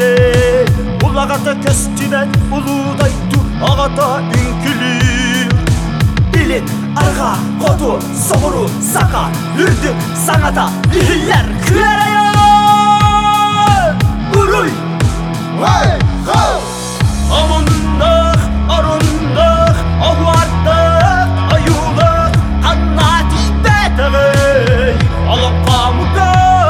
келе улағата көстүнен улуудайту агата үңкүлү билин арга коту согуру сака үрдү саңата биллер күләрәйә уруй амындық арындық ауардық аюлық қанна тибетіғей алып қамыға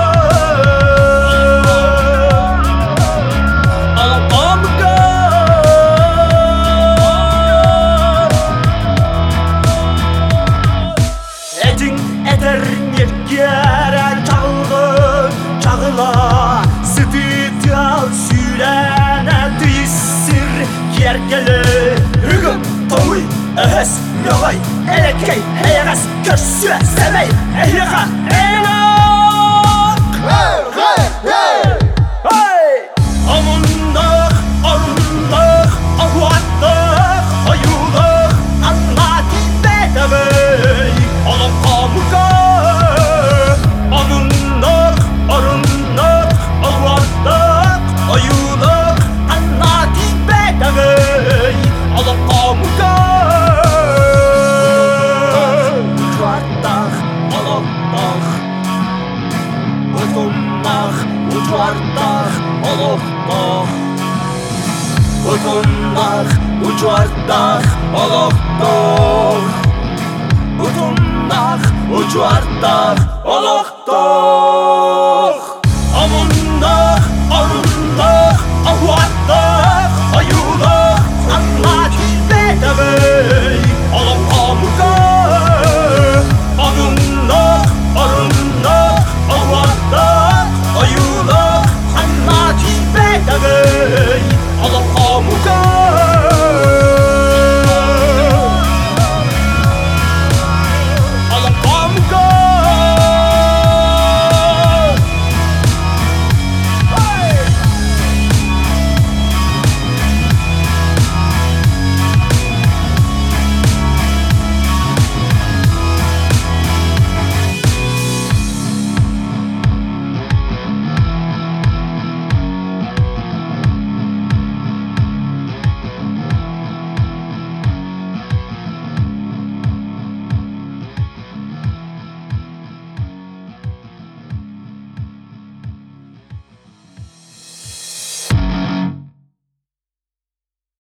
әтің әтір нергері чағылғын чағыла сытытал сүйрәнә түйсір кергелі үгім тоңый әхес нөғай әлеккей әйәғас көшсі сәмей әйіға әйнақ амындық арындық ауаттық аюлық анна тибетіғей алып қамыға амындық арындық ауаттық аюлық анна тибетіғей алып қамыға ұжвардақ алықтақ ұтымнақ ұжвардақ алықтақ ұтымнақ ұжвардақ алықтақ ұтымнақ ұжвардақ алықтақ